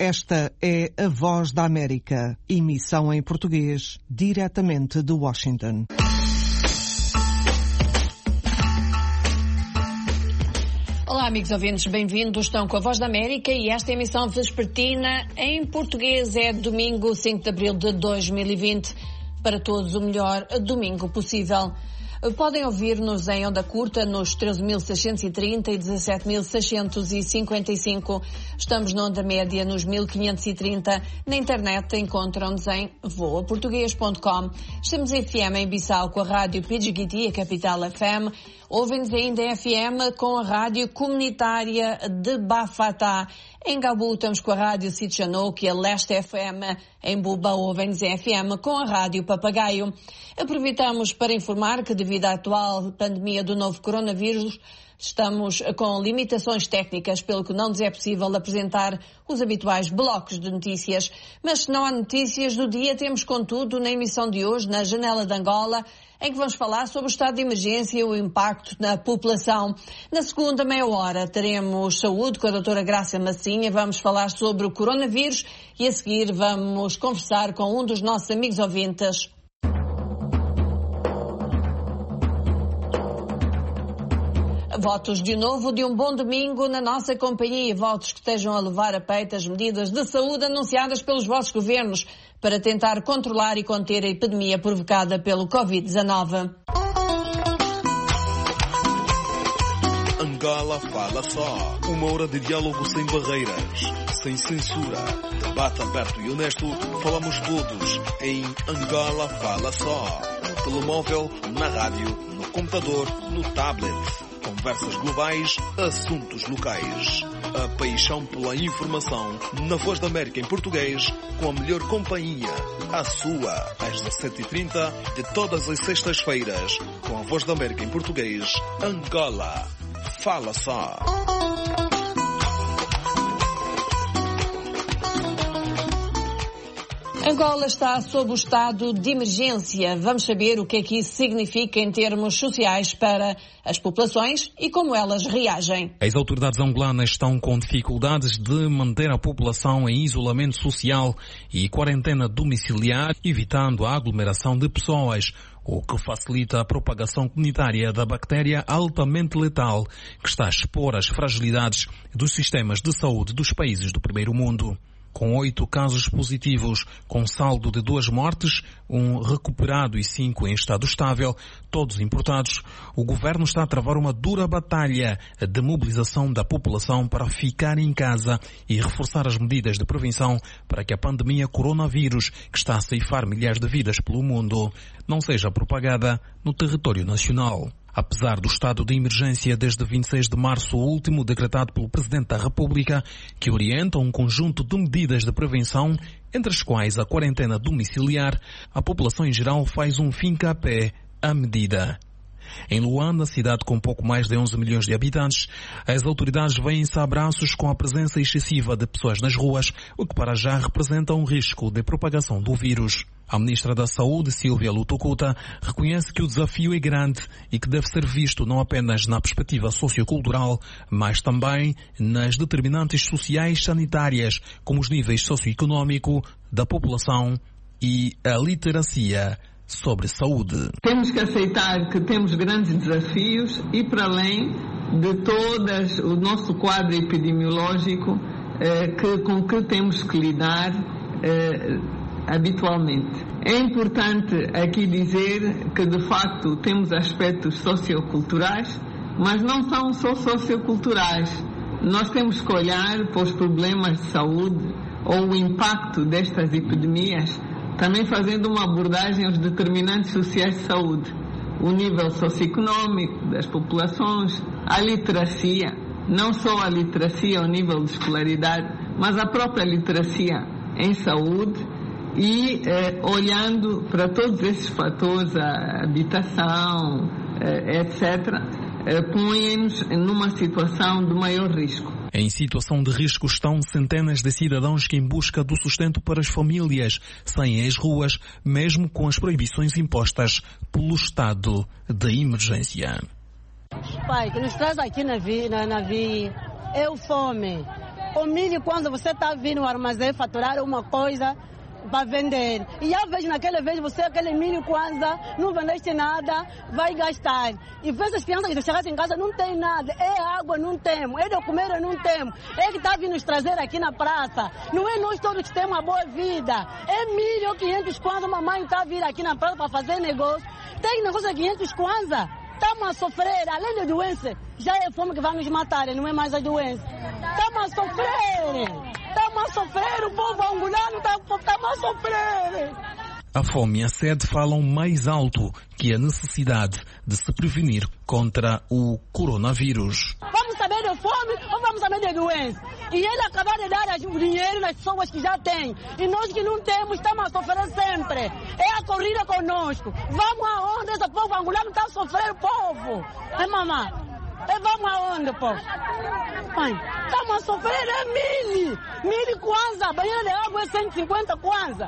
Esta é a Voz da América, emissão em português, diretamente de Washington. Olá, amigos ouvintes, bem-vindos. Estão com a Voz da América e esta emissão vespertina em português é domingo 5 de abril de 2020. Para todos o melhor domingo possível. Podem ouvir-nos em onda curta nos 13.630 e 17.655. Estamos na onda média nos 1.530. Na internet encontram-nos em voaportugues.com. Estamos em FM em Bissau com a rádio Pidgiguiti, a Capital FM. Ouvem-nos ainda em FM com a rádio comunitária de Bafatá. Em Gabu estamos com a rádio Sitchanouk e a Leste FM. Em Buba ouvem-nos em FM com a rádio Papagaio. Aproveitamos para informar que devido à atual pandemia do novo coronavírus, estamos com limitações técnicas, pelo que não nos é possível apresentar os habituais blocos de notícias. Mas se não há notícias do dia, temos contudo na emissão de hoje, na Janela de Angola, em que vamos falar sobre o estado de emergência e o impacto na população. Na segunda meia hora teremos saúde com a doutora Graça Massinha, vamos falar sobre o coronavírus e a seguir vamos conversar com um dos nossos amigos ouvintes. Votos de novo de um bom domingo na nossa companhia. Votos que estejam a levar a peito as medidas de saúde anunciadas pelos vossos governos para tentar controlar e conter a epidemia provocada pelo Covid-19. Angola Fala Só. Uma hora de diálogo sem barreiras, sem censura. Debate aberto e honesto. Falamos todos em Angola Fala Só. No telemóvel, na rádio, no computador, no tablet. Conversas globais, assuntos locais. A paixão pela informação na Voz da América em português, com a melhor companhia. A sua, às 17h30 de todas as sextas-feiras, com a Voz da América em português, Angola. Fala Só. Angola está sob o estado de emergência. Vamos saber o que é que isso significa em termos sociais para as populações e como elas reagem. As autoridades angolanas estão com dificuldades de manter a população em isolamento social e quarentena domiciliar, evitando a aglomeração de pessoas, o que facilita a propagação comunitária da bactéria altamente letal que está a expor as fragilidades dos sistemas de saúde dos países do primeiro mundo. Com 8 casos positivos, com saldo de 2 mortes, 1 recuperado e 5 em estado estável, todos importados, o governo está a travar uma dura batalha de mobilização da população para ficar em casa e reforçar as medidas de prevenção para que a pandemia coronavírus, que está a ceifar milhares de vidas pelo mundo, não seja propagada no território nacional. Apesar do estado de emergência desde 26 de março último, decretado pelo Presidente da República, que orienta um conjunto de medidas de prevenção, entre as quais a quarentena domiciliar, a população em geral faz um fincapé à medida. Em Luanda, cidade com pouco mais de 11 milhões de habitantes, as autoridades vêm-se a abraços com a presença excessiva de pessoas nas ruas, o que para já representa um risco de propagação do vírus. A ministra da Saúde, Silvia Lutukuta, reconhece que o desafio é grande e que deve ser visto não apenas na perspectiva sociocultural, mas também nas determinantes sociais sanitárias, como os níveis socioeconômico da população e a literacia sobre saúde. Temos que aceitar que temos grandes desafios e, para além de todas o nosso quadro epidemiológico com que temos que lidar habitualmente. É importante aqui dizer que, de facto, temos aspectos socioculturais, mas não são só socioculturais. Nós temos que olhar para os problemas de saúde ou o impacto destas epidemias, também fazendo uma abordagem aos determinantes sociais de saúde. O nível socioeconômico das populações, a literacia, não só a literacia ao nível de escolaridade, mas a própria literacia em saúde, e olhando para todos esses fatores, a habitação, etc., põe-nos numa situação de maior risco. Em situação de risco estão centenas de cidadãos que, em busca do sustento para as famílias, saem às ruas, mesmo com as proibições impostas pelo estado de emergência. Pai, que nos traz aqui na via é o fome. O milho, quando você está vindo no armazém faturar uma coisa para vender. E às vezes, naquela vez, você, aquele milho, Kwanza, não vendeste nada, vai gastar. E vê as crianças que chegassem em casa, não tem nada. É água, não temos. É de comer, não temos. É que está vindo nos trazer aqui na praça. Não é nós todos que temos uma boa vida. É milho, 500 Kwanza, mamãe está vindo aqui na praça para fazer negócio. Tem negócio de 500 Kwanza. Estamos a sofrer, além da doença, já é a fome que vai nos matar, não é mais a doença. Estamos a sofrer. Estamos a sofrer, o povo angolano estamos a sofrer. A fome e a sede falam mais alto que a necessidade de se prevenir contra o coronavírus. Vamos saber de fome ou vamos saber de doença? E ele acabar de dar o dinheiro nas pessoas que já têm. E nós que não temos, estamos a sofrer sempre. É a corrida conosco. Vamos aonde esse povo angolano está a sofrer, povo? É, mamãe? Vamos aonde, povo? Mãe, estamos a sofrer, é milho. Milho Kwanza, banheiro de água é 150 Kwanza.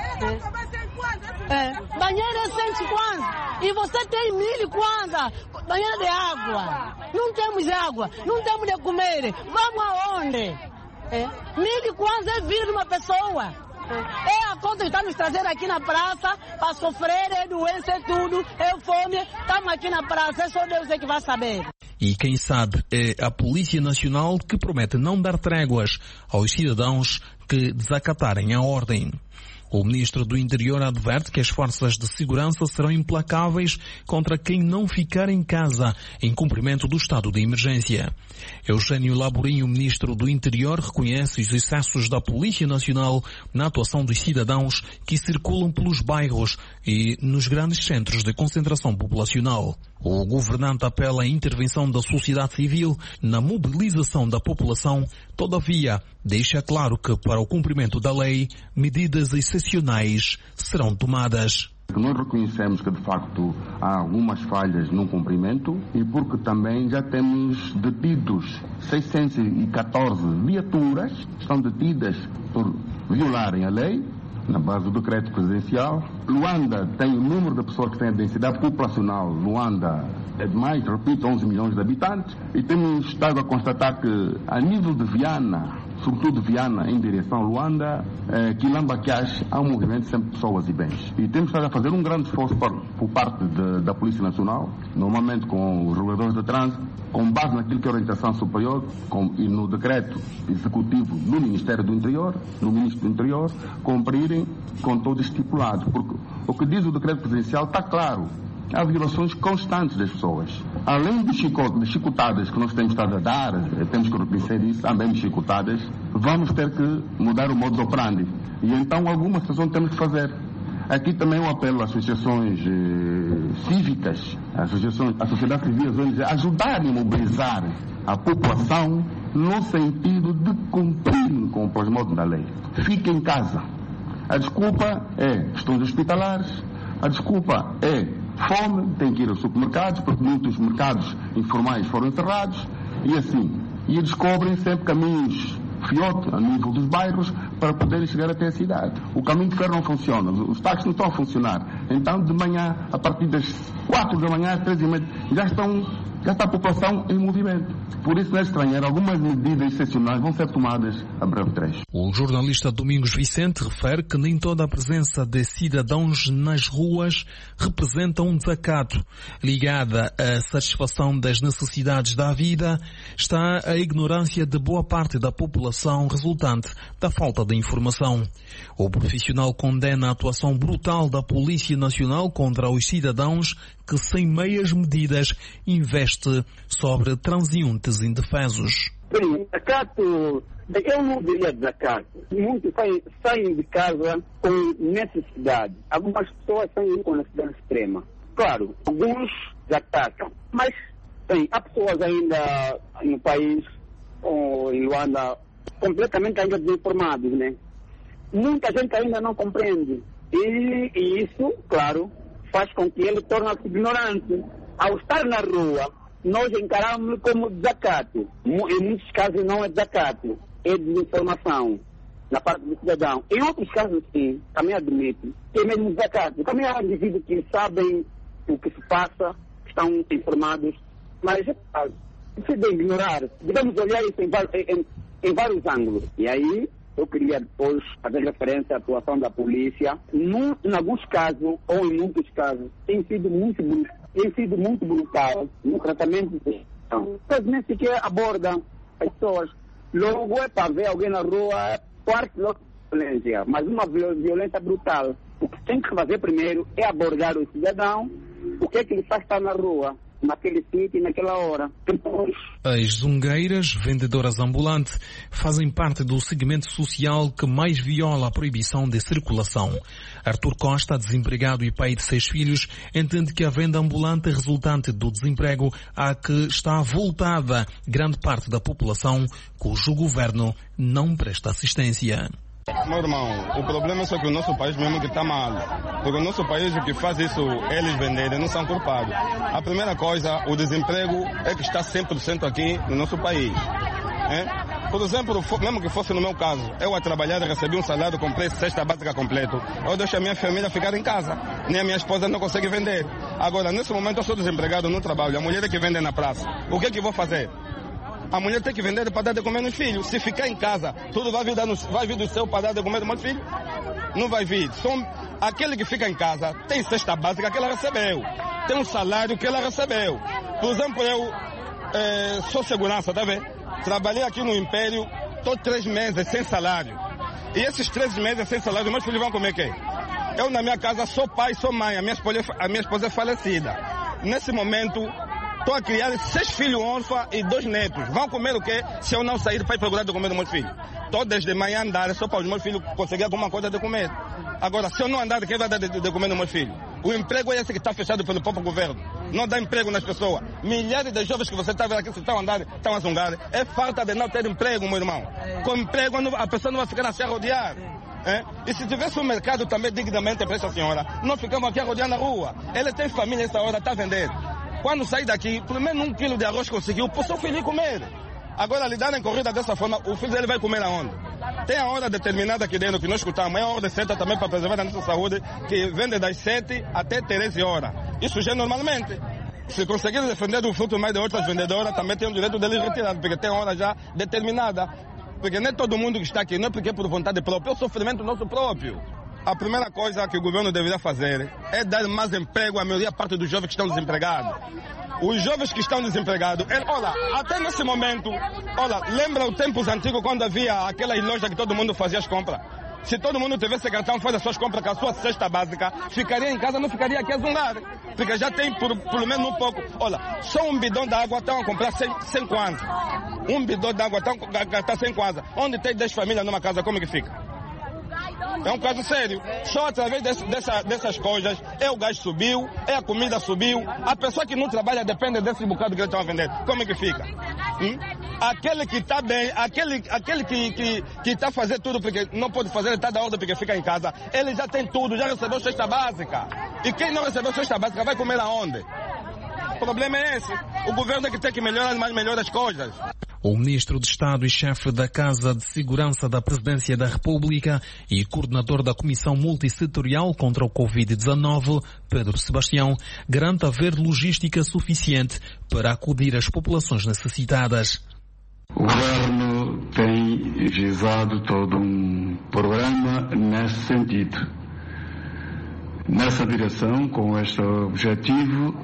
Banheiro é 100 Kwanza. E você tem milho Kwanza, banheiro de água. Não temos água, não temos de comer. Vamos aonde? Milho Kwanza é vida de uma pessoa. É a conta que está nos trazendo aqui na praça para sofrer, é doença, é tudo, é fome. Estamos aqui na praça, é só Deus que vai saber. E quem sabe é a Polícia Nacional que promete não dar tréguas aos cidadãos que desacatarem a ordem. O ministro do Interior adverte que as forças de segurança serão implacáveis contra quem não ficar em casa em cumprimento do estado de emergência. Eugênio Laborinho, ministro do Interior, reconhece os excessos da Polícia Nacional na atuação dos cidadãos que circulam pelos bairros e nos grandes centros de concentração populacional. O governante apela à intervenção da sociedade civil na mobilização da população, todavia deixa claro que para o cumprimento da lei, medidas excepcionais serão tomadas. Nós reconhecemos que, de facto, há algumas falhas no cumprimento e porque também já temos detidos 614 viaturas, estão detidas por violarem a lei, na base do decreto presidencial. Luanda tem o número de pessoas que têm a densidade populacional. Luanda é de mais, repito, 11 milhões de habitantes. E temos estado a constatar que, a nível de Viana, sobretudo Viana em direção a Luanda, Quilamba-Quiache, há um movimento sempre de pessoas e bens. E temos estado a fazer um grande esforço por parte da Polícia Nacional, normalmente com os reguladores de trânsito, com base naquilo que é a orientação superior e no decreto executivo do Ministério do Interior, no Ministro do Interior, cumprirem com todo estipulado. Porque o que diz o decreto presidencial está claro. Há violações constantes das pessoas. Além de chicotadas que nós temos estado a dar, temos que reconhecer isso, também de chicotadas, vamos ter que mudar o modus operandi. E então alguma situação temos que fazer. Aqui também eu apelo às associações cívicas, à sociedade civil, às ONGs, a ajudarem a mobilizar a população no sentido de cumprir com o pós-modo da lei. Fique em casa. A desculpa é questões hospitalares, a desculpa é fome, tem que ir aos supermercados, porque muitos mercados informais foram encerrados, e assim. E descobrem sempre caminhos fiote a nível dos bairros para poderem chegar até a cidade. O caminho de ferro não funciona, os táxis não estão a funcionar. Então, de manhã, a partir das 4 da manhã, às 3h30, já está a população em movimento. Por isso não é estranhar, algumas medidas excepcionais vão ser tomadas a breve trecho. O jornalista Domingos Vicente refere que nem toda a presença de cidadãos nas ruas representa um desacato. Ligada à satisfação das necessidades da vida, está a ignorância de boa parte da população resultante da falta de informação. O profissional condena a atuação brutal da Polícia Nacional contra os cidadãos que, sem meias medidas, investe sobre transeuntes indefesos. Desacato, eu não diria desacato. Muitos saem de casa com necessidade. Algumas pessoas saem com necessidade extrema. Claro, alguns desacatam. Mas, sim, há pessoas ainda no país, ou em Luanda, completamente ainda desinformadas, né? Muita gente ainda não compreende. E isso, claro, faz com que ele torne-se ignorante. Ao estar na rua, nós encaramos como desacato. Em muitos casos não é desacato, é desinformação na parte do cidadão. Em outros casos, sim, também admito que é mesmo desacato. Também há indivíduos que sabem o que se passa, estão informados, mas isso é de ignorar. Devemos olhar isso em vários ângulos. E aí eu queria depois fazer referência à atuação da polícia. Em alguns casos, ou em muitos casos, tem sido muito brutal no tratamento de questão. Mas nem sequer aborda as pessoas. Logo é para ver alguém na rua, parte da violência, mas uma violência brutal. O que tem que fazer primeiro é abordar o cidadão, o que é que ele faz estar na rua, naquele sítio e naquela hora. Depois... As zungueiras, vendedoras ambulantes, fazem parte do segmento social que mais viola a proibição de circulação. Arthur Costa, desempregado e pai de 6 filhos, entende que a venda ambulante resultante do desemprego a que está voltada grande parte da população, cujo governo não presta assistência. Meu irmão, o problema é só que o nosso país mesmo que está mal. Porque o nosso país, o que faz isso, eles venderem, não são culpados. A primeira coisa, o desemprego é que está 100% aqui no nosso país. Por exemplo, mesmo que fosse no meu caso, eu a trabalhar recebi um salário, comprei cesta básica completo. Eu deixo a minha família ficar em casa. Nem a minha esposa não consegue vender. Agora, nesse momento eu sou desempregado, não trabalho. A mulher é que vende na praça. O que é que vou fazer? A mulher tem que vender para dar de comer nos filhos. Se ficar em casa, tudo vai vir do céu para dar de comer nos meus filhos? Não vai vir. Aquele que fica em casa tem cesta básica que ela recebeu. Tem um salário que ela recebeu. Por exemplo, eu sou segurança, tá vendo? Trabalhei aqui no Império, estou 3 meses sem salário. E esses 3 meses sem salário, meus filhos vão comer o quê? Eu na minha casa sou pai, sou mãe. A minha esposa é falecida. Nesse momento... estou a criar 6 filhos órfãos e 2 netos. Vão comer o quê se eu não sair para ir procurar de comer dos meus filhos? Estou desde manhã a andar só para os meus filhos conseguirem alguma coisa de comer. Agora, se eu não andar, quem vai dar de comer dos meus filhos? O emprego é esse que está fechado pelo próprio governo. Não dá emprego nas pessoas. Milhares de jovens que você está vendo aqui, que estão andando, estão a zungar. É falta de não ter emprego, meu irmão. Com emprego, a pessoa não vai ficar assim a rodear. E se tivesse um mercado também dignamente para essa senhora, não ficamos aqui a rodear na rua. Ele tem família essa hora, está a vender. Quando sair daqui, pelo menos 1 quilo de arroz conseguiu, para o seu filho comer. Agora, lhe dar em corrida dessa forma, o filho dele vai comer aonde? Tem a hora determinada aqui dentro que nós escutamos, é a hora certa também para preservar a nossa saúde, que vende das 7 até 13 horas. Isso já é normalmente. Se conseguir defender o fruto mais de outras vendedoras, também tem o direito deles retirar, porque tem a hora já determinada. Porque nem todo mundo que está aqui, não é porque é por vontade própria, é o sofrimento nosso próprio. A primeira coisa que o governo deveria fazer é dar mais emprego à maioria parte dos jovens que estão desempregados. Os jovens que estão desempregados, olha, até nesse momento, lembra os tempos antigos quando havia aquelas lojas que todo mundo fazia as compras? Se todo mundo tivesse cartão, faz as suas compras com a sua cesta básica, ficaria em casa, não ficaria aqui a zungar. Porque já tem pelo menos um pouco. Olha, só um bidão de água estão a comprar 100 kwanza. Um bidão de água estão a gastar 100 kwanza. Onde tem 10 famílias numa casa, como é que fica? É um caso sério. Só através dessas coisas, o gás subiu, a comida subiu. A pessoa que não trabalha depende desse bocado que eles estão a vender. Como é que fica? Aquele que está bem, aquele que está a fazer tudo porque não pode fazer, ele está da ordem porque fica em casa. Ele já tem tudo, já recebeu cesta básica. E quem não recebeu cesta básica vai comer aonde? O problema é esse. O governo é que tem que melhorar as coisas. O ministro de Estado e chefe da Casa de Segurança da Presidência da República e coordenador da Comissão Multissetorial contra o Covid-19, Pedro Sebastião, garante haver logística suficiente para acudir às populações necessitadas. O governo tem visado todo um programa nesse sentido. Nessa direção, com este objetivo,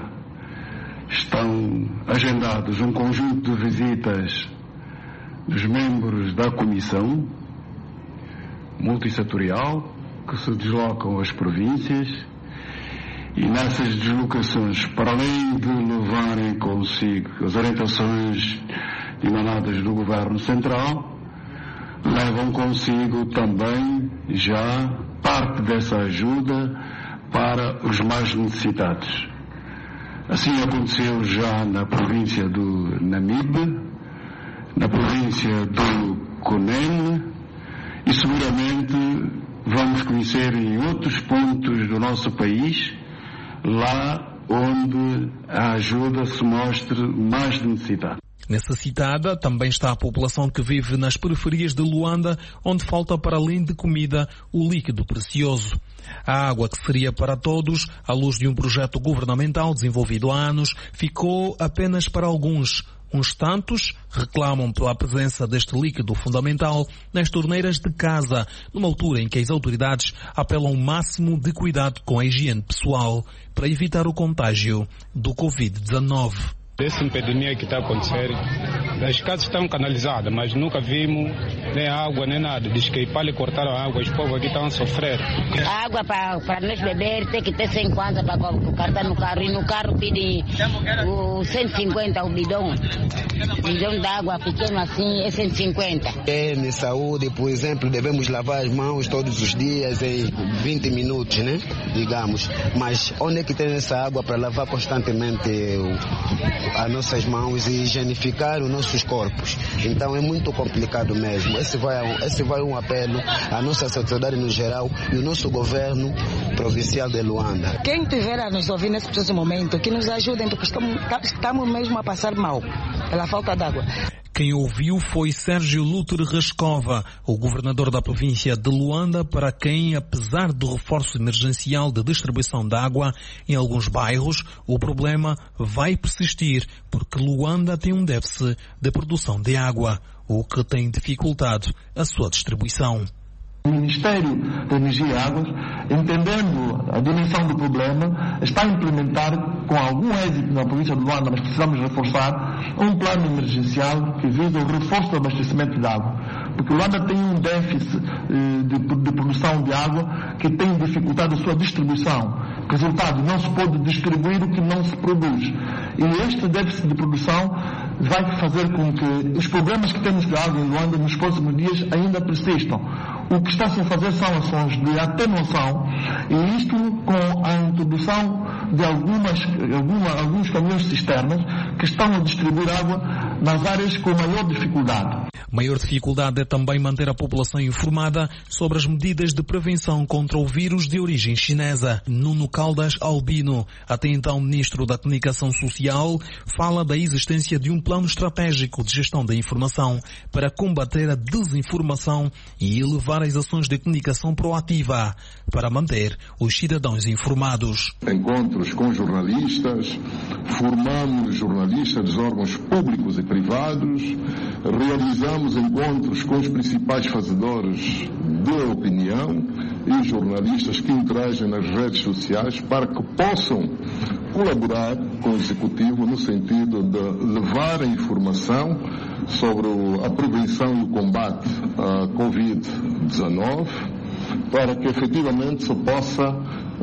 estão agendados um conjunto de visitas dos membros da Comissão Multissetorial que se deslocam às províncias e nessas deslocações, para além de levarem consigo as orientações emanadas do Governo Central, levam consigo também já parte dessa ajuda para os mais necessitados. Assim aconteceu já na província do Namibe, na província do Cunene e seguramente vamos conhecer em outros pontos do nosso país, lá onde a ajuda se mostre mais necessitada. Necessitada também está a população que vive nas periferias de Luanda, onde falta para além de comida o líquido precioso. A água que seria para todos, à luz de um projeto governamental desenvolvido há anos, ficou apenas para alguns. Uns tantos reclamam pela presença deste líquido fundamental nas torneiras de casa, numa altura em que as autoridades apelam ao máximo de cuidado com a higiene pessoal para evitar o contágio do Covid-19. Essa epidemia que está a acontecer, as casas estão canalizadas, mas nunca vimos nem água, nem nada. Diz que para lhe cortar a água, os povos aqui estão a sofrer. A água para nós beber tem que ter 50 para cortar no carro. E no carro pedem o 150, o bidão. Bidão de água pequeno assim é 150. Na saúde, por exemplo, devemos lavar as mãos todos os dias em 20 minutos, né? Digamos. Mas onde é que tem essa água para lavar constantemente as nossas mãos e higienificar os nossos corpos? Então é muito complicado mesmo. Esse vai um apelo à nossa sociedade no geral e ao nosso governo provincial de Luanda. Quem tiver a nos ouvir nesse preciso momento, que nos ajudem, porque estamos mesmo a passar mal pela falta d'água. Quem ouviu foi Sérgio Luter Rascova, o governador da província de Luanda, para quem, apesar do reforço emergencial de distribuição de água em alguns bairros, o problema vai persistir, porque Luanda tem um déficit de produção de água, o que tem dificultado a sua distribuição. O Ministério da Energia e Águas, entendendo a dimensão do problema, está a implementar com algum êxito na província de Luanda, mas precisamos reforçar, um plano emergencial que visa o reforço do abastecimento de água. Porque Luanda tem um déficit de produção de água que tem dificultado a sua distribuição. Resultado, não se pode distribuir o que não se produz. E este déficit de produção vai fazer com que os problemas que temos de água em Luanda nos próximos dias ainda persistam. O que está-se a fazer são ações de atenuação, e isto com a introdução de alguns caminhões cisternas que estão a distribuir água nas áreas com maior dificuldade. Maior dificuldade é também manter a população informada sobre as medidas de prevenção contra o vírus de origem chinesa. Nuno Caldas Albino, até então Ministro da Comunicação Social, fala da existência de um plano estratégico de gestão da informação para combater a desinformação e elevar as ações de comunicação proativa para manter os cidadãos informados. Encontros com jornalistas, formamos jornalistas dos órgãos públicos e privados, realizamos encontros com os principais fazedores de opinião e jornalistas que interagem nas redes sociais para que possam colaborar com o Executivo no sentido de levar a informação sobre a prevenção e o combate à Covid-19 para que efetivamente se possa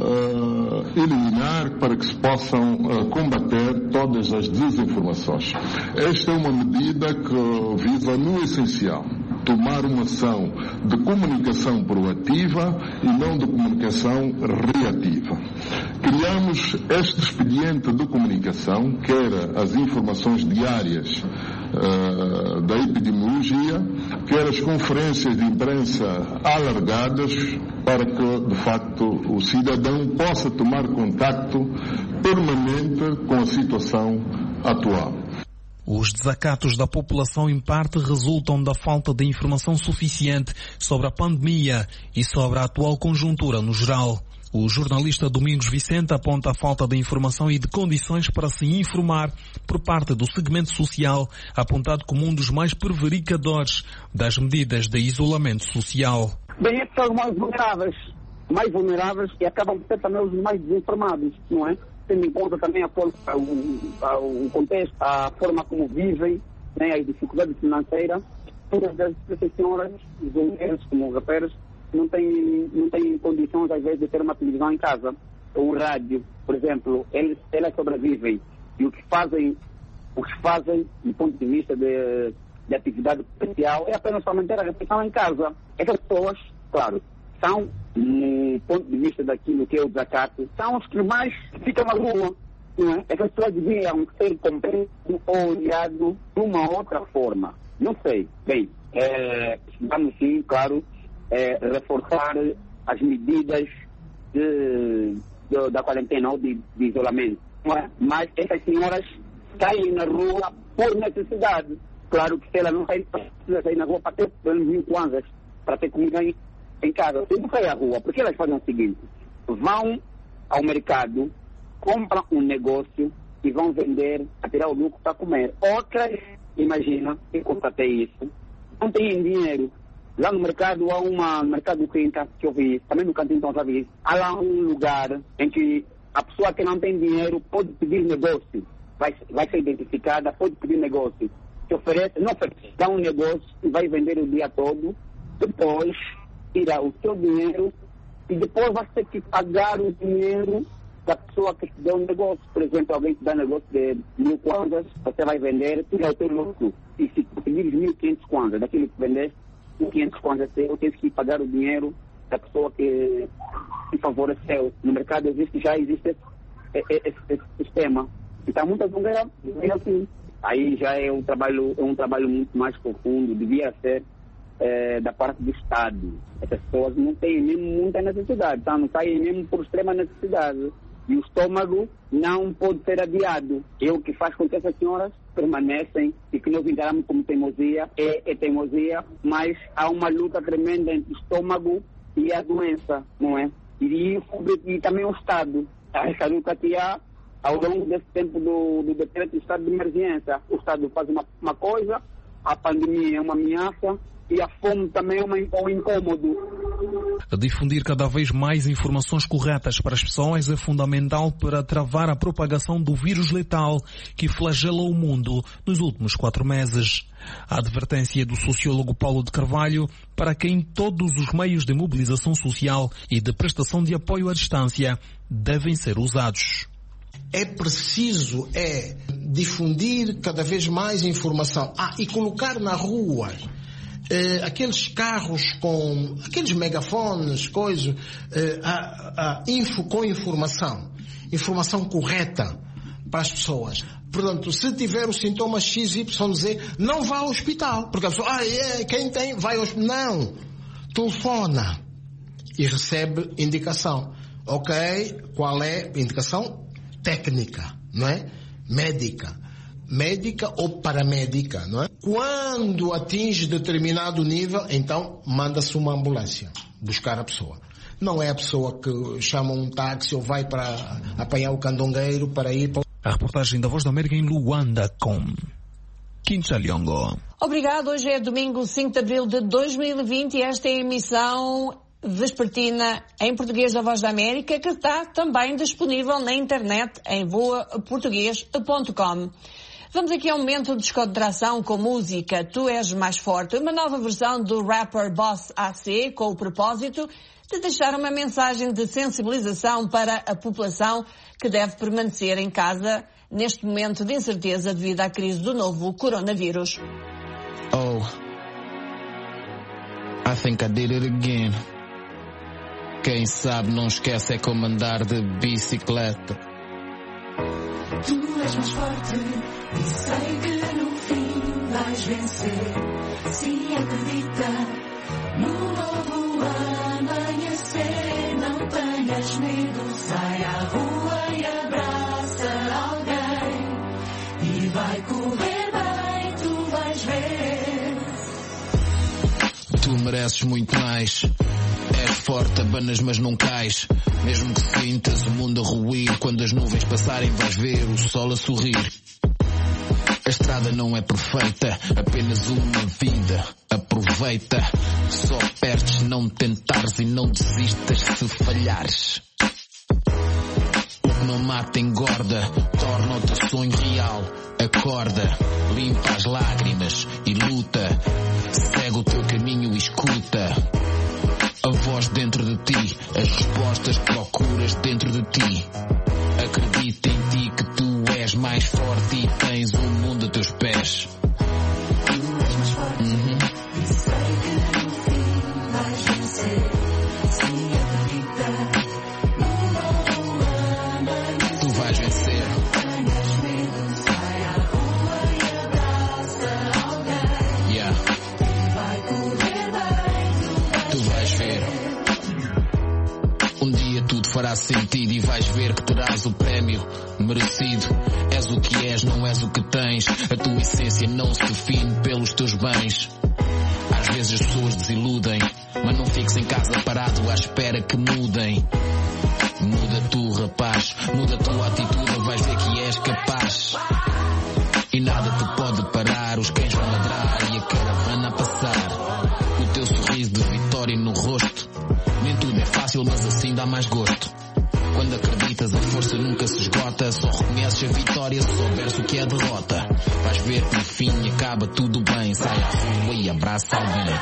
eliminar, para que se possam combater todas as desinformações. Esta é uma medida que visa, no essencial, tomar uma ação de comunicação proativa e não de comunicação reativa. Criamos este expediente de comunicação, que era as informações diárias da epidemiologia, quer as conferências de imprensa alargadas, para que, de facto, o cidadão possa tomar contacto permanente com a situação atual. Os desacatos da população, em parte, resultam da falta de informação suficiente sobre a pandemia e sobre a atual conjuntura no geral. O jornalista Domingos Vicente aponta a falta de informação e de condições para se informar por parte do segmento social, apontado como um dos mais prevaricadores das medidas de isolamento social. Bem, esses são os mais vulneráveis e acabam por ser também os mais desinformados, não é? Tendo em conta também o contexto, a forma como vivem, né, as dificuldades financeiras. Todas essas senhoras, os mulheres como rapazes, não têm condições, às vezes, de ter uma televisão em casa, ou um rádio, por exemplo. Elas sobrevivem. E o que fazem, do ponto de vista de atividade social, é apenas para manter a refeição em casa. Essas pessoas, claro, são, do ponto de vista daquilo que é o desacato, são os que mais ficam na rua. Não é? Essas pessoas deviam ser compreendidas ou olhadas de uma outra forma. Não sei. Bem, vamos sim, claro, reforçar as medidas da quarentena ou de isolamento. Não é? Mas essas senhoras saem na rua por necessidade. Claro que se ela não precisa sair na rua para ter pelo menos 5 kwanzas, para ter comida em casa. Se não sair à rua, porque elas fazem o seguinte: vão ao mercado, compram um negócio e vão vender a tirar o lucro para comer. Outras, imagina, eu constatei isso, não têm dinheiro. Lá no mercado há mercado do 30 que eu vi, também no cantinho já vi. Há lá um lugar em que a pessoa que não tem dinheiro pode pedir negócio. Vai ser identificada, pode pedir negócio. Te oferece, não oferece, dá um negócio e vai vender o dia todo. Depois, tira o seu dinheiro e depois vai ter que pagar o dinheiro da pessoa que te deu um negócio. Por exemplo, alguém te dá negócio de 1.000 kwanzas, você vai vender, tira o teu lucro. E se conseguires 1.500 kwanzas daquilo que vendeste, 1.500 kwanzas eu tenho que pagar o dinheiro da pessoa que favoreceu. No mercado já existe esse sistema. Então muitas mulheres é assim. Aí já é um trabalho muito mais profundo, devia ser da parte do Estado. Essas pessoas não têm nem muita necessidade, tá? Não saem mesmo por extrema necessidade. E o estômago não pode ser adiado. É o que faz com que essas senhoras permanecem e que nós encaramos como teimosia. É teimosia, mas há uma luta tremenda entre o estômago e a doença, não é? E também o Estado. Essa luta que há ao longo desse tempo do decreto de estado de emergência. O Estado faz uma coisa, a pandemia é uma ameaça e a fome também é um incômodo. Difundir cada vez mais informações corretas para as pessoas é fundamental para travar a propagação do vírus letal que flagela o mundo nos últimos 4 meses. A advertência do sociólogo Paulo de Carvalho para quem todos os meios de mobilização social e de prestação de apoio à distância devem ser usados. É preciso difundir cada vez mais informação. E colocar na rua aqueles carros com aqueles megafones, coisas, com informação correta para as pessoas. Portanto, se tiver o sintoma XYZ, não vá ao hospital, porque a pessoa, quem tem, vai ao hospital. Não, telefona e recebe indicação. Ok, qual é a indicação? Técnica, não é? Médica ou paramédica, não é? Quando atinge determinado nível, então manda-se uma ambulância buscar a pessoa. Não é a pessoa que chama um táxi ou vai para apanhar o candongueiro para ir para... A reportagem da Voz da América em Luanda com Kincha Liongo. Obrigado. Hoje é domingo 5 de abril de 2020 e esta é a emissão vespertina em português da Voz da América, que está também disponível na internet em voaportugues.com. Vamos aqui a um momento de descontração com música Tu És Mais Forte, uma nova versão do rapper Boss AC, com o propósito de deixar uma mensagem de sensibilização para a população que deve permanecer em casa neste momento de incerteza devido à crise do novo coronavírus. Oh, I think I did it again. Quem sabe não esquece é como andar de bicicleta. Tu és mais forte e sei que no fim vais vencer. Se acredita no novo amanhecer, não tenhas medo, sai à rua e abraça alguém. E vai correr bem, tu vais ver. Tu mereces muito mais. És forte, abanas mas não cais. Mesmo que sintas o mundo a ruir, quando as nuvens passarem vais ver o sol a sorrir. A estrada não é perfeita, apenas uma vida. Aproveita, só perdes se não tentares e não desistas se falhares. O que não mata engorda, torna o teu sonho real. Acorda, limpa as lágrimas e luta. Segue o teu caminho e escuta a voz dentro de ti, as respostas que procuras dentro de ti. Acredita em ti que tu és mais forte e tens o mundo a teus pés. Tu és mais forte e sei que no fim vais vencer. Se acredita no novo amanhecer, tu vais vencer. Tenhas medo, sai à rua e abraça alguém. Yeah. E vai correr bem, tu vais ver. Um dia tudo fará sentido e vais ver que terás o prémio merecido. És o que és, não és o que tens. A tua essência não se define pelos teus bens. Às vezes as pessoas desiludem, mas não fiques em casa parado à espera que mudem. Muda tu, rapaz, muda a tua atitude, vais ver que és capaz. E nada te pode parar, os cães vão ladrar e a caravana passar. O teu sorriso de vitória no rosto, nem tudo é fácil, mas assim dá mais gosto. Quando acreditas, a força nunca se esgota, só reconheces a vitória se souberes o que é derrota. Vais ver que no fim acaba tudo bem, sai à rua e abraça alguém.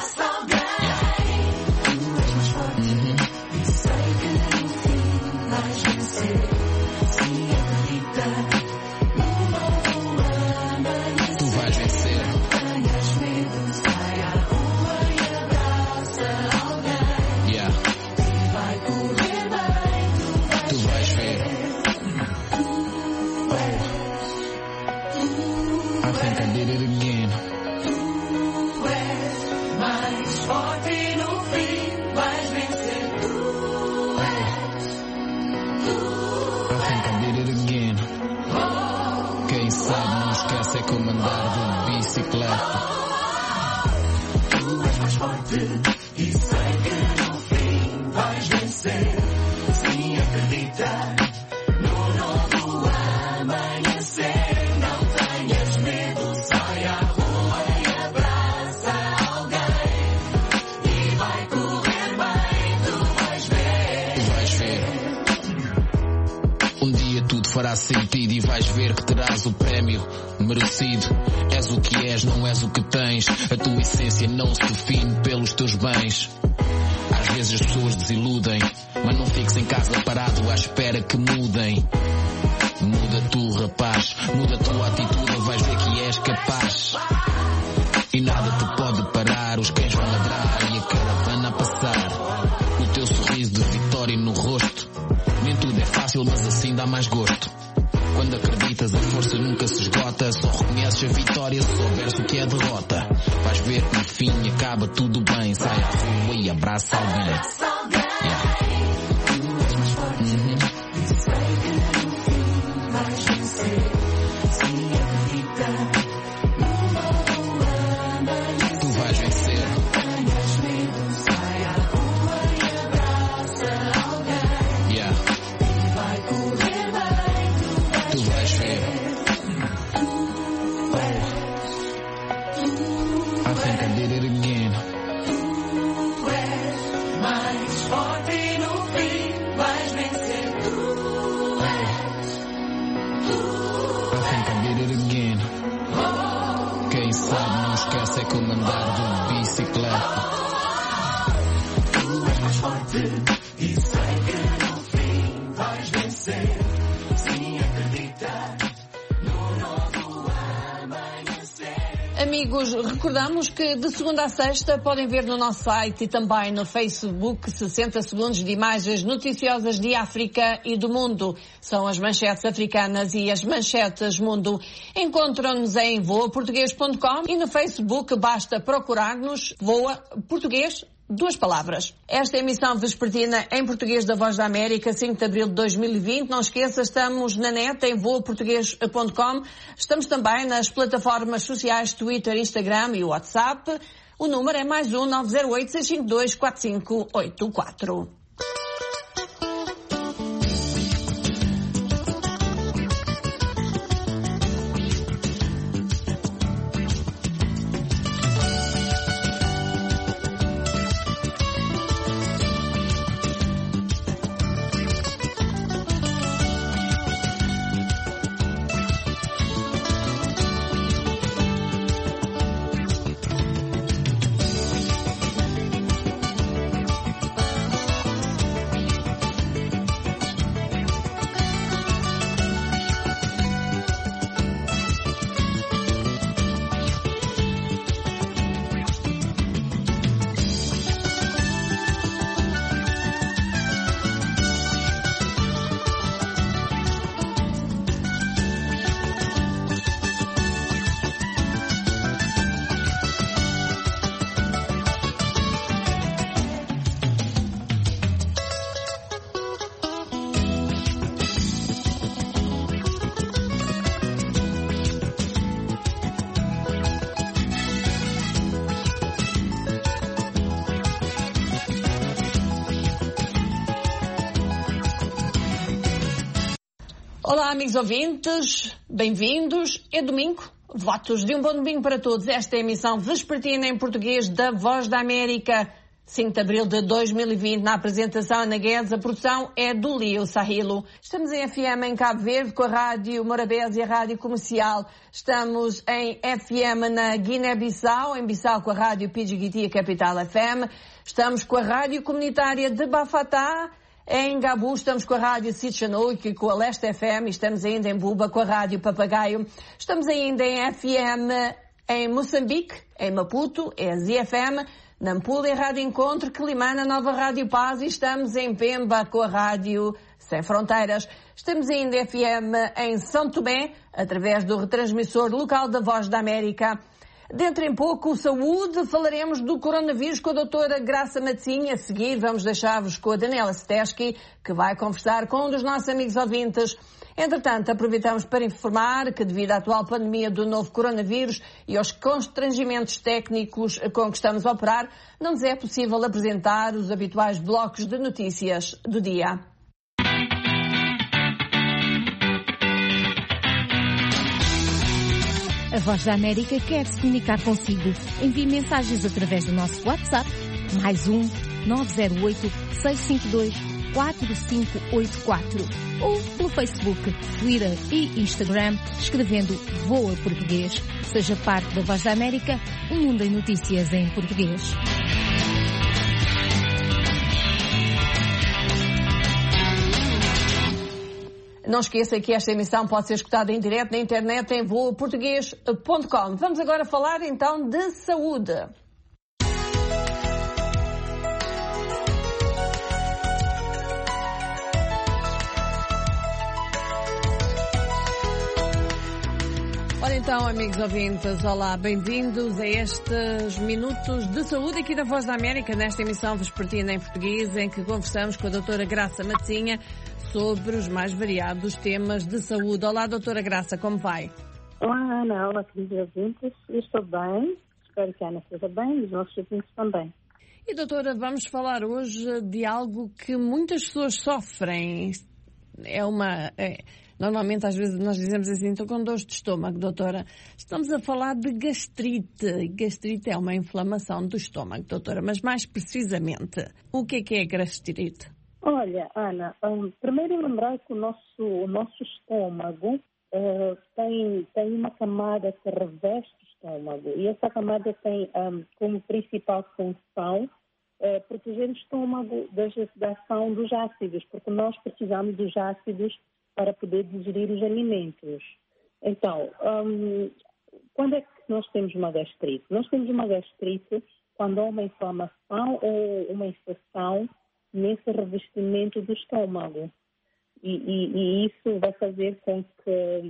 Fará sentido e vais ver que terás o prémio merecido. És o que és, não és o que tens. A tua essência não se define pelos teus bens. Às vezes as pessoas desiludem, mas não fiques em casa parado à espera que mudem. Muda tu, rapaz, muda a tua atitude, vais ver que és capaz. E nada te pode parar, os cães vão ladrar e a caravana passar. O teu sorriso de vitória no rosto, nem tudo é fácil, mas assim dá mais gosto. Quando acreditas, a força nunca se esgota, só reconheces a vitória se souberes o que é derrota. Vais ver que no fim acaba tudo bem, sai à rua e abraça alguém. Amigos, recordamos que de segunda a sexta podem ver no nosso site e também no Facebook 60 segundos de imagens noticiosas de África e do mundo. São as manchetes africanas e as manchetes mundo. Encontram-nos em voaportuguês.com e no Facebook basta procurar-nos Voa Português. 2 palavras. Esta emissão vespertina em português da Voz da América, 5 de abril de 2020. Não esqueça, estamos na net em voaportuguês.com. Estamos também nas plataformas sociais Twitter, Instagram e WhatsApp. O número é +1 908 652 4584. Olá, amigos ouvintes, bem-vindos. É domingo, votos de um bom domingo para todos. Esta é a emissão vespertina em português da Voz da América. 5 de abril de 2020, na apresentação Ana Guedes, a produção é do Lio Sahilo. Estamos em FM em Cabo Verde com a Rádio Morabeza e a Rádio Comercial. Estamos em FM na Guiné-Bissau, em Bissau com a Rádio Pidgiti, a Capital FM. Estamos com a Rádio Comunitária de Bafatá. Em Gabu estamos com a Rádio Sitchanouk e com a Leste FM. E estamos ainda em Buba com a Rádio Papagaio. Estamos ainda em FM em Moçambique, em Maputo, é a ZFM. Nampula, em Rádio Encontro, Quelimana, Nova Rádio Paz, e estamos em Pemba com a Rádio Sem Fronteiras. Estamos ainda em FM em São Tomé, através do retransmissor local da Voz da América. Dentro em pouco, saúde, falaremos do coronavírus com a doutora Graça Matzinha. A seguir, vamos deixar-vos com a Daniela Stesky, que vai conversar com um dos nossos amigos ouvintes. Entretanto, aproveitamos para informar que, devido à atual pandemia do novo coronavírus e aos constrangimentos técnicos com que estamos a operar, não nos é possível apresentar os habituais blocos de notícias do dia. A Voz da América quer se comunicar consigo. Envie mensagens através do nosso WhatsApp, +1 908 652 4584, ou pelo Facebook, Twitter e Instagram, escrevendo VOA Português. Seja parte da Voz da América, um mundo em notícias em português. Não esqueça que esta emissão pode ser escutada em direto na internet em voaportuguês.com. Vamos agora falar então de saúde. Ora então, amigos ouvintes, olá, bem-vindos a estes minutos de saúde aqui da Voz da América, nesta emissão vespertina em português, em que conversamos com a doutora Graça Matzinha sobre os mais variados temas de saúde. Olá, doutora Graça, como vai? Olá, Ana, olá, queridos ouvintes, eu estou bem, espero que a Ana esteja bem e os nossos ouvintes também. E, doutora, vamos falar hoje de algo que muitas pessoas sofrem. Normalmente, às vezes, nós dizemos assim, estou com dores de estômago, doutora. Estamos a falar de gastrite. Gastrite é uma inflamação do estômago, doutora, mas mais precisamente, o que é gastrite? Olha, Ana, primeiro lembrar que o nosso estômago tem uma camada que reveste o estômago, e essa camada tem como principal função proteger o estômago da ação dos ácidos, porque nós precisamos dos ácidos para poder digerir os alimentos. Então, quando é que nós temos uma gastrite? Nós temos uma gastrite quando há uma inflamação ou uma infecção nesse revestimento do estômago. E isso vai fazer com que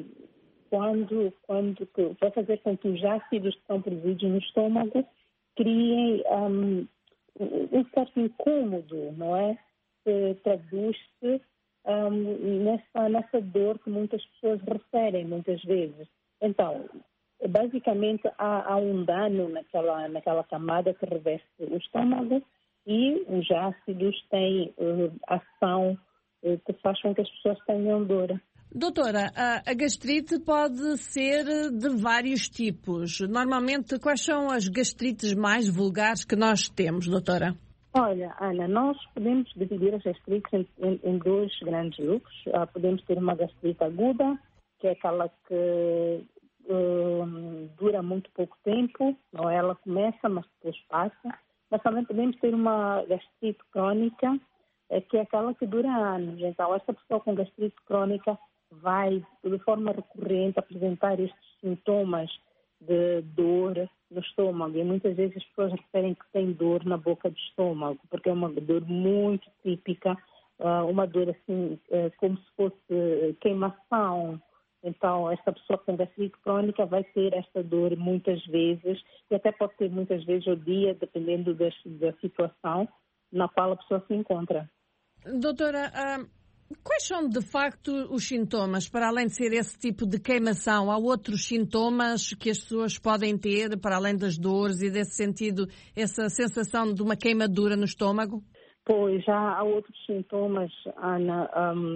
vai fazer com que os ácidos que estão produzidos no estômago criem um certo incômodo, não é? Que traduz-se nessa dor que muitas pessoas referem muitas vezes. Então, basicamente há um dano naquela camada que reveste o estômago e os ácidos têm ação que faz com que as pessoas tenham dor. Doutora, a gastrite pode ser de vários tipos. Normalmente, quais são as gastrites mais vulgares que nós temos, doutora? Olha, Ana, nós podemos dividir as gastrites em dois grandes grupos. Podemos ter uma gastrite aguda, que é aquela que dura muito pouco tempo, não é? Ela começa, mas depois passa. Mas também podemos ter uma gastrite crônica, que é aquela que dura anos. Então, essa pessoa com gastrite crônica vai, de forma recorrente, apresentar estes sintomas de dor no estômago. E muitas vezes as pessoas referem que têm dor na boca do estômago, porque é uma dor muito típica, uma dor assim, como se fosse queimação. Então, esta pessoa com gastrite crônica vai ter esta dor muitas vezes, e até pode ter muitas vezes ao dia, dependendo da situação na qual a pessoa se encontra. Doutora, quais são de facto os sintomas, para além de ser esse tipo de queimação? Há outros sintomas que as pessoas podem ter, para além das dores e desse sentido, essa sensação de uma queimadura no estômago? Pois, já há outros sintomas, Ana.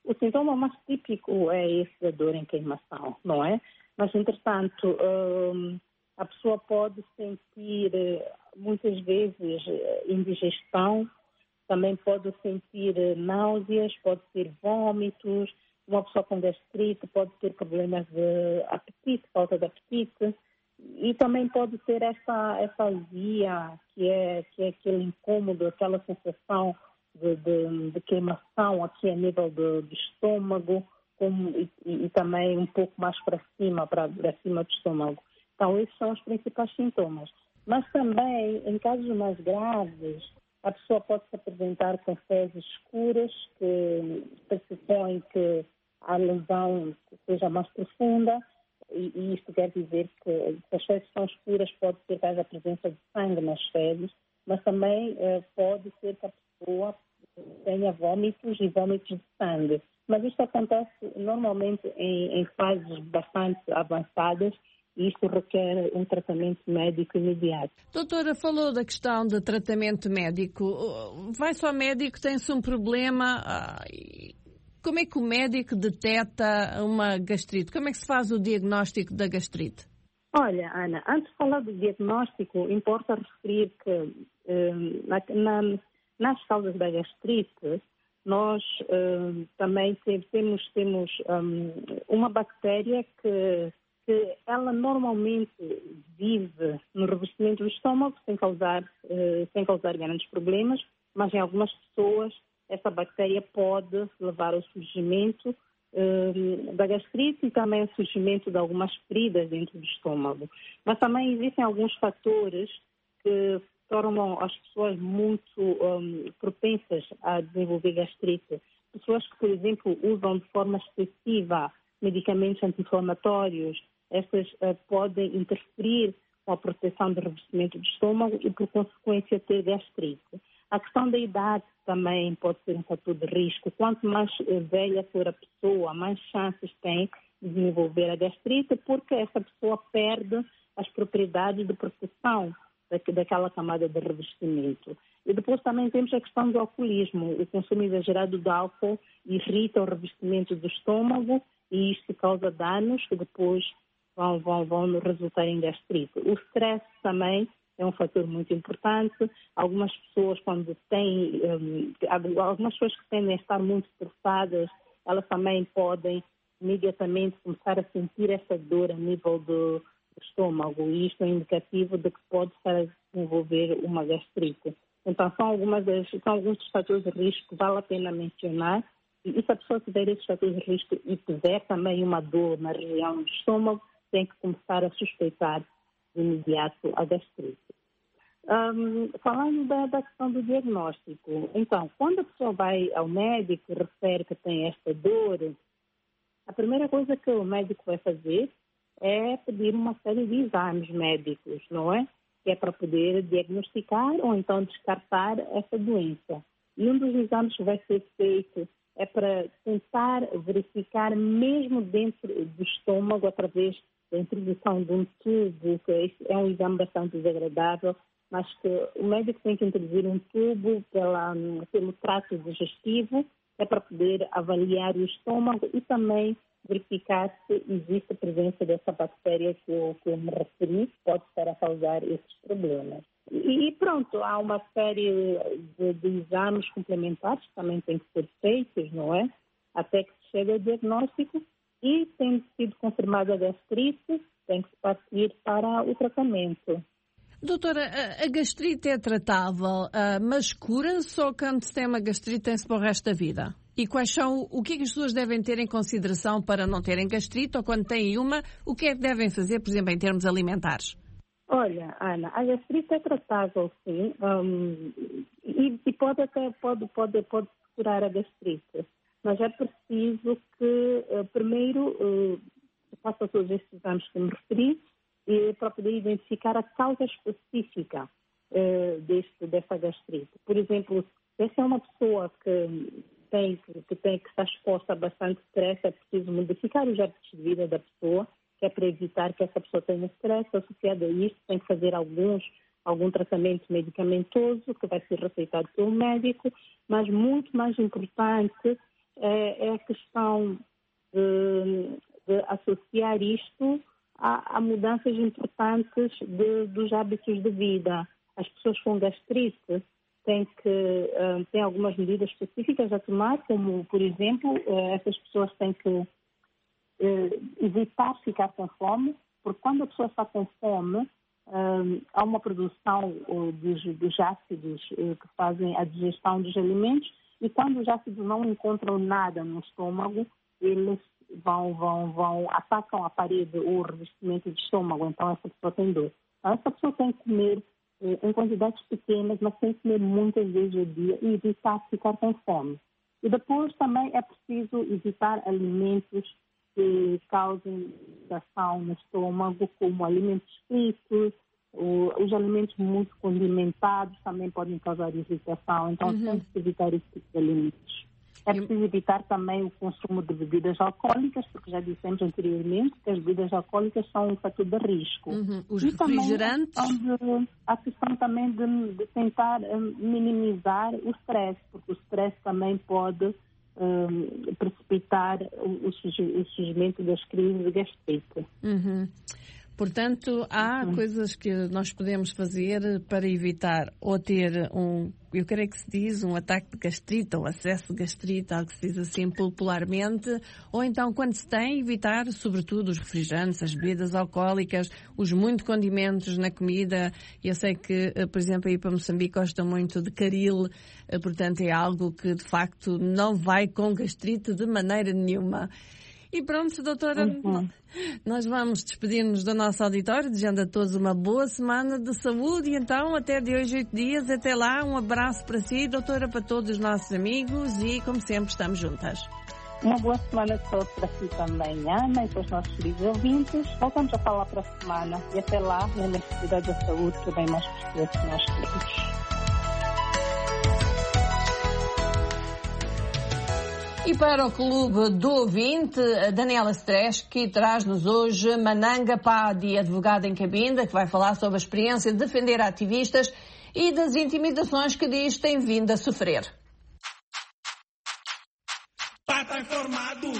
O sintoma mais típico é esse da dor em queimação, não é? Mas, entretanto, a pessoa pode sentir, muitas vezes, indigestão, também pode sentir náuseas, pode ter vômitos. Uma pessoa com gastrite pode ter problemas de apetite, falta de apetite. E também pode ter essa azia, que é aquele incômodo, aquela sensação de queimação aqui a nível do estômago, e também um pouco mais para cima do estômago. Então, esses são os principais sintomas. Mas também, em casos mais graves, a pessoa pode se apresentar com fezes escuras, que pressupõem que a lesão seja mais profunda, e isto quer dizer que se as fezes são escuras, pode ser que haja presença de sangue nas fezes, mas também pode ser que a pessoa tenha vômitos e vômitos de sangue. Mas isto acontece normalmente em fases bastante avançadas, e isto requer um tratamento médico imediato. Doutora, falou da questão de tratamento médico. Vai-se ao médico, tem-se um problema. Como é que o médico detecta uma gastrite? Como é que se faz o diagnóstico da gastrite? Olha, Ana, antes de falar do diagnóstico, importa referir que nas causas da gastrite, nós também temos uma bactéria que ela normalmente vive no revestimento do estômago sem causar grandes problemas, mas em algumas pessoas essa bactéria pode levar ao surgimento da gastrite e também ao surgimento de algumas feridas dentro do estômago. Mas também existem alguns fatores que tornam as pessoas muito propensas a desenvolver gastrite. Pessoas que, por exemplo, usam de forma excessiva medicamentos anti-inflamatórios, estas podem interferir com a proteção do revestimento do estômago e, por consequência, ter gastrite. A questão da idade também pode ser um fator de risco. Quanto mais velha for a pessoa, mais chances tem de desenvolver a gastrite, porque essa pessoa perde as propriedades de proteção daquela camada de revestimento. E depois também temos a questão do alcoolismo. O consumo exagerado de álcool irrita o revestimento do estômago e isto causa danos que depois vão resultar em gastrite. O stress também é um fator muito importante. Algumas pessoas algumas pessoas que tendem a estar muito estressadas, elas também podem imediatamente começar a sentir essa dor a nível do estômago, e isto é indicativo de que pode estar a desenvolver uma gastrite. Então, são alguns dos fatores de risco que vale a pena mencionar, e se a pessoa tiver esses fatores de risco e tiver também uma dor na região do estômago, tem que começar a suspeitar de imediato a gastrite. Falando da questão do diagnóstico, então, quando a pessoa vai ao médico e refere que tem esta dor, a primeira coisa que o médico vai fazer é pedir uma série de exames médicos, não é? Que é para poder diagnosticar ou então descartar essa doença. E um dos exames que vai ser feito é para tentar verificar, mesmo dentro do estômago, através da introdução de um tubo, que é um exame bastante desagradável, mas que o médico tem que introduzir um tubo pelo trato digestivo, é para poder avaliar o estômago e também verificar se existe a presença dessa bactéria que eu me referi, pode estar a causar esses problemas. E pronto, há uma série de exames complementares que também têm que ser feitos, não é? Até que se chegue ao diagnóstico e, tendo sido confirmada a gastrite, tem que se partir para o tratamento. Doutora, a gastrite é tratável, mas cura-se ou quando se tem uma gastrite tem-se para o resto da vida? E o que é que as pessoas devem ter em consideração para não terem gastrite, ou quando têm uma, o que é que devem fazer, por exemplo, em termos alimentares? Olha, Ana, a gastrite é tratável, sim, e pode curar a gastrite, mas é preciso que, primeiro, faça todos estes exames que me referi, para poder identificar a causa específica dessa gastrite. Por exemplo, se essa é uma pessoa que está exposta a bastante stress, é preciso modificar os hábitos de vida da pessoa, que é para evitar que essa pessoa tenha stress. Associado a isto, tem que fazer algum tratamento medicamentoso que vai ser receitado pelo médico, mas muito mais importante é a questão de associar isto a mudanças importantes dos hábitos de vida. As pessoas com gastrite têm algumas medidas específicas a tomar, como, por exemplo, essas pessoas têm que evitar ficar com fome, porque quando a pessoa está com fome, há uma produção dos ácidos que fazem a digestão dos alimentos, e quando os ácidos não encontram nada no estômago, eles atacam a parede ou o revestimento do estômago, então essa pessoa tem dor. Então, essa pessoa tem que comer em quantidades pequenas, mas tem que comer muitas vezes ao dia e evitar ficar com fome. E depois também é preciso evitar alimentos que causem irritação no estômago, como alimentos fritos, os alimentos muito condimentados também podem causar irritação, então tem que evitar esse tipo de alimentos. É preciso evitar também o consumo de bebidas alcoólicas, porque já dissemos anteriormente que as bebidas alcoólicas são um fator de risco. Os e refrigerantes? Também a questão também de tentar minimizar o stress, porque o stress também pode precipitar o surgimento das crises de gastrite. Portanto, há coisas que nós podemos fazer para evitar ou ter eu creio que se diz, um ataque de gastrite ou acesso de gastrite, algo que se diz assim popularmente, ou então quando se tem, evitar sobretudo os refrigerantes, as bebidas alcoólicas, os muito condimentos na comida. Eu sei que, por exemplo, aí para Moçambique gostam muito de caril, portanto é algo que de facto não vai com gastrite de maneira nenhuma. E pronto, doutora, nós vamos despedir-nos do nosso auditório, desejando a todos uma boa semana de saúde e então até de hoje 8 dias, até lá, um abraço para si, doutora, para todos os nossos amigos e como sempre estamos juntas. Uma boa semana de saúde para si também, Ana, e para os nossos queridos ouvintes. Voltamos a falar para a semana e até lá, na necessidade da saúde, que é bem mais precioso que nós queremos. E para o Clube do Ouvinte, a Daniela Stress, que traz-nos hoje Mananga Padi, advogada em Cabinda, que vai falar sobre a experiência de defender ativistas e das intimidações que diz tem vindo a sofrer. Pata informado.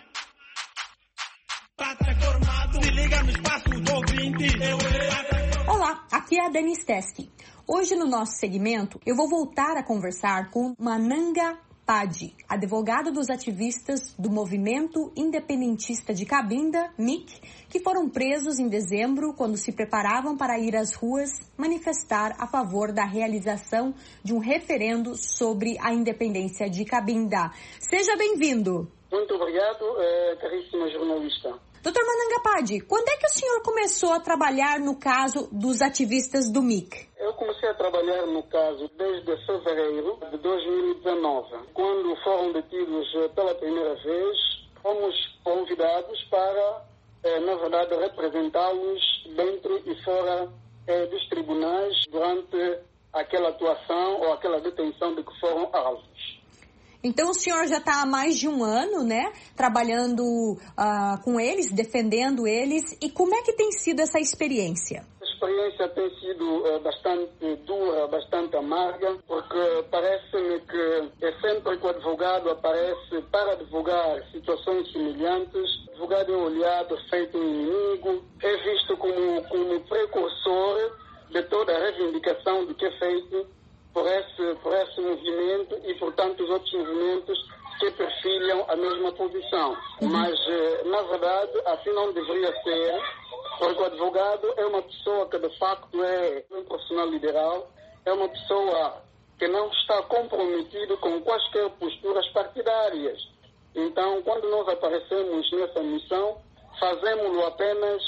Pata informado. Se liga no espaço do ouvinte. Olá, aqui é a Dani Stesky. Hoje no nosso segmento eu vou voltar a conversar com Mananga Padi, advogado dos ativistas do Movimento Independentista de Cabinda, MIC, que foram presos em dezembro quando se preparavam para ir às ruas manifestar a favor da realização de um referendo sobre a independência de Cabinda. Seja bem-vindo. Muito obrigado, caríssima jornalista. Dr. Mananga Padi, quando é que o senhor começou a trabalhar no caso dos ativistas do MIC? Eu comecei a trabalhar no caso desde fevereiro de 2019, quando foram detidos pela primeira vez. Fomos convidados para, na verdade, representá-los dentro e fora dos tribunais durante aquela atuação ou aquela detenção de que foram alvos. Então o senhor já está há mais de um ano, né, trabalhando com eles, defendendo eles. E como é que tem sido essa experiência? A experiência tem sido bastante dura, bastante amarga, porque parece-me que é sempre que o advogado aparece para advogar situações semelhantes, o advogado é olhado, feito um inimigo, é visto como precursor de toda a reivindicação do que é feito por esse movimento e por tantos outros movimentos que perfilham a mesma posição. Mas, na verdade, assim não deveria ser, porque o advogado é uma pessoa que, de facto, é um profissional liberal, é uma pessoa que não está comprometido com quaisquer posturas partidárias. Então, quando nós aparecemos nessa missão, fazemos-lo apenas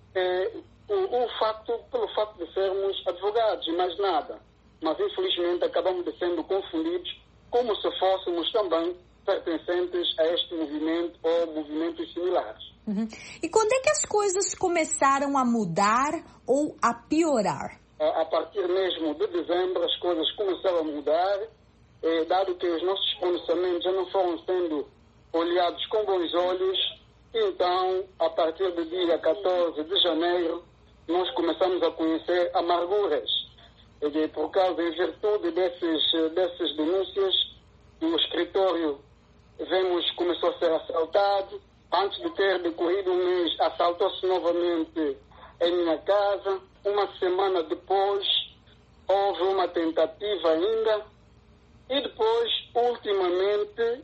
pelo facto de sermos advogados, e mais nada. Mas, infelizmente, acabamos de sendo confundidos como se fôssemos também pertencentes a este movimento ou movimentos similares. E quando é que as coisas começaram a mudar ou a piorar? A partir mesmo de dezembro, as coisas começaram a mudar, dado que os nossos pronunciamentos já não foram sendo olhados com bons olhos. Então, a partir do dia 14 de janeiro, nós começamos a conhecer amarguras. Por causa, em virtude dessas denúncias, o escritório vemos que começou a ser assaltado. Antes de ter decorrido um mês, assaltou-se novamente em minha casa. Uma semana depois, houve uma tentativa ainda. E depois, ultimamente,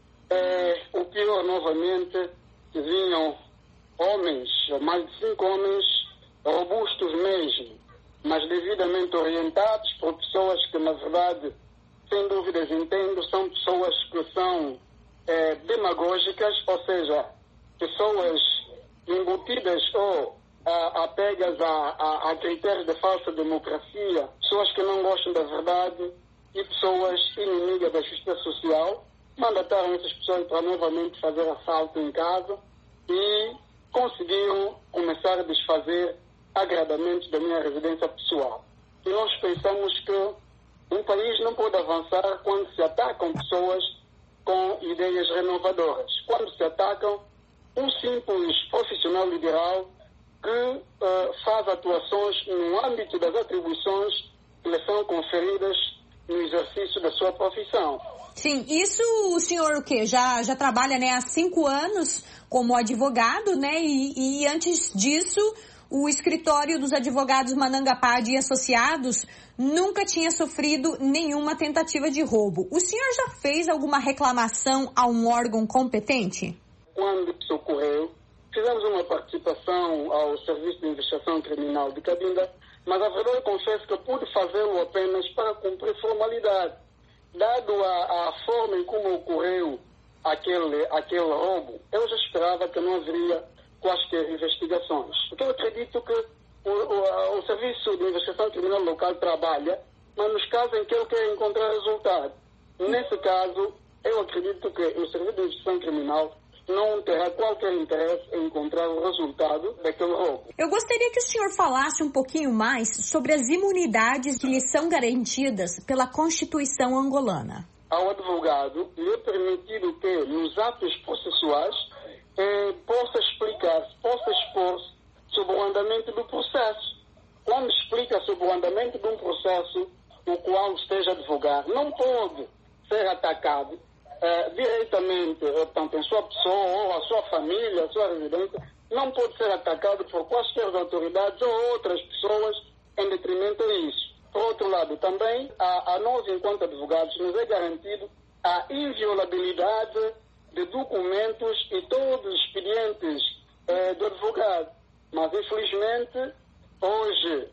o pior novamente, que vinham homens, mais de 5 homens, robustos mesmo, mas devidamente orientados por pessoas que, na verdade, sem dúvidas entendo, são pessoas que são demagógicas, ou seja, pessoas embutidas ou apegas a critérios de falsa democracia, pessoas que não gostam da verdade e pessoas inimigas da justiça social, mandataram essas pessoas para novamente fazer assalto em casa e conseguiram começar a desfazer agravamentos da minha residência pessoal. E nós pensamos que um país não pode avançar quando se atacam pessoas com ideias renovadoras, quando se atacam um simples profissional liberal que faz atuações no âmbito das atribuições que lhe são conferidas no exercício da sua profissão. Sim, isso o senhor o quê? Já trabalha, né, há 5 anos como advogado, né? E antes disso, o escritório dos advogados Mananga Padi e Associados nunca tinha sofrido nenhuma tentativa de roubo. O senhor já fez alguma reclamação a um órgão competente? Quando isso ocorreu, fizemos uma participação ao Serviço de Investigação Criminal de Cabinda, mas a verdade confesso que pude fazê-lo apenas para cumprir formalidade. Dado a forma em como ocorreu aquele roubo, eu já esperava que não haveria quaisquer investigações. Porque eu acredito que o Serviço de Investigação Criminal local trabalha, mas nos casos em que ele quer encontrar resultado. Nesse caso, eu acredito que o Serviço de Investigação Criminal não terá qualquer interesse em encontrar o resultado daquele roubo. Eu gostaria que o senhor falasse um pouquinho mais sobre as imunidades que lhe são garantidas pela Constituição angolana. Ao advogado lhe é permitido que, nos atos processuais, possa explicar, possa expor-se sobre o andamento do processo. Quando explica sobre o andamento de um processo no qual esteja a advogar, não pode ser atacado diretamente, tanto em sua pessoa, ou a sua família, a sua residência, não pode ser atacado por quaisquer autoridades ou outras pessoas em detrimento disso. Por outro lado, também, a nós, enquanto advogados, nos é garantido a inviolabilidade de documentos e todos os expedientes do advogado. Mas, infelizmente, hoje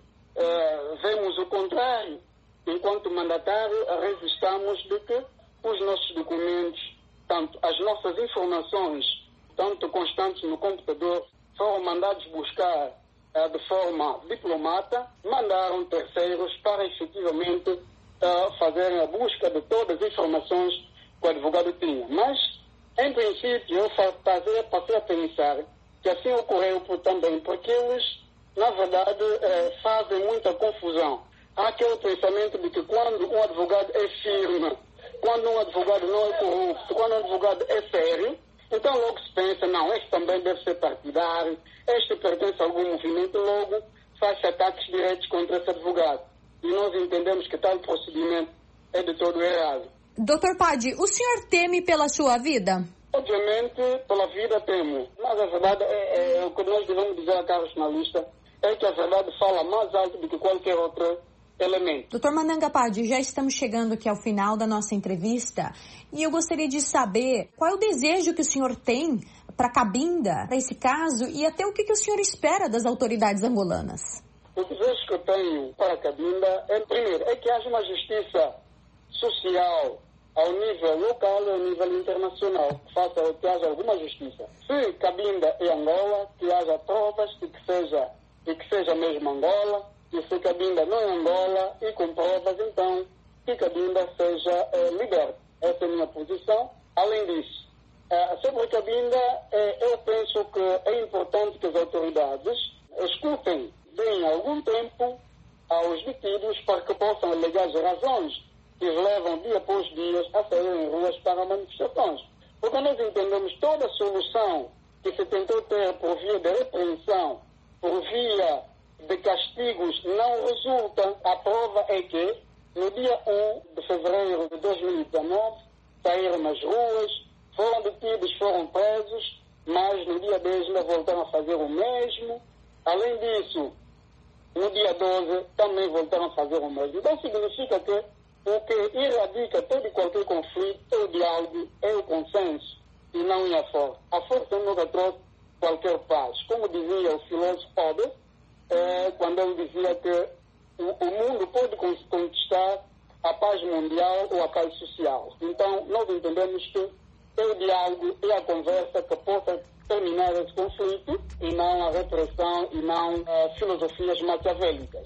vemos o contrário. Enquanto mandatário, resistamos de que os nossos documentos, tanto as nossas informações, tanto constantes no computador, foram mandados buscar de forma diplomata, mandaram terceiros para efetivamente fazerem a busca de todas as informações que o advogado tinha. Mas, em princípio, eu passei a pensar que assim ocorreu também, porque eles, na verdade, fazem muita confusão. Há aquele pensamento de que quando um advogado é firme, quando um advogado não é corrupto, quando um advogado é sério, então logo se pensa, não, este também deve ser partidário, este pertence a algum movimento, logo faz ataques diretos contra esse advogado. E nós entendemos que tal procedimento é de todo errado. Dr. Padi, o senhor teme pela sua vida? Obviamente, pela vida temo. Mas a verdade o que nós devemos dizer a cada jornalista é que a verdade fala mais alto do que qualquer outro elemento. Dr. Mananga Padi, já estamos chegando aqui ao final da nossa entrevista e eu gostaria de saber qual é o desejo que o senhor tem para Cabinda, para esse caso, e até o que o senhor espera das autoridades angolanas. O desejo que eu tenho para Cabinda primeiro, é que haja uma justiça social ao nível local e ao nível internacional, que haja alguma justiça. Se Cabinda é Angola, que haja provas de que seja mesmo Angola. E se Cabinda não é Angola e com provas, então, que Cabinda seja liberto. Essa é a minha posição. Além disso, sobre Cabinda, eu penso que é importante que as autoridades escutem bem algum tempo aos detidos para que possam alegar as razões que os levam dia após dia a sair em ruas para manifestações. Porque nós entendemos toda a solução que se tentou ter por via de repreensão, por via de castigos não resulta. A prova é que no dia 1 de fevereiro de 2019 saíram nas ruas foram detidos, foram presos, mas no dia 10 ainda voltaram a fazer o mesmo. Além disso, no dia 12 também voltaram a fazer o mesmo. Então significa que o que erradica todo e qualquer conflito é o diálogo, é o consenso, e não é a força. A força nunca trouxe qualquer paz. Como dizia o filósofo Hobbes, quando ele dizia que o mundo pode conquistar a paz mundial ou a paz social. Então, nós entendemos que é o diálogo e a conversa que possa terminar esse conflito, e não a repressão e não filosofias maquiavélicas.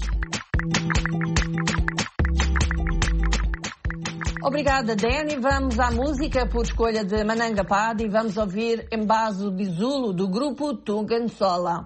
Obrigada, Dani. Vamos à música por escolha de Mananga Padi e vamos ouvir Embaso Bizulo, do grupo Tungansola.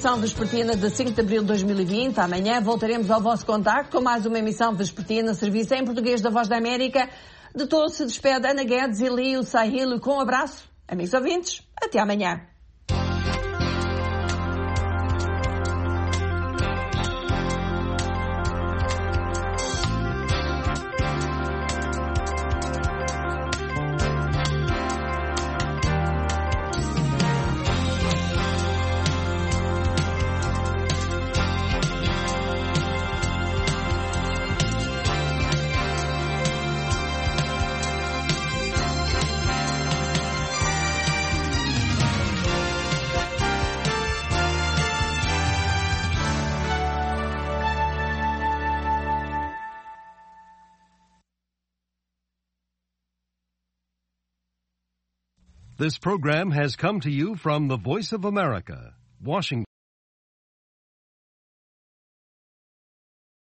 edição vespertina de 5 de abril de 2020. Amanhã voltaremos ao vosso contacto com mais uma emissão vespertina, serviço em português da Voz da América. De todos se despede Ana Guedes e Lio Sahilo com um abraço. Amigos ouvintes, até amanhã. This program has come to you from the Voice of America, Washington.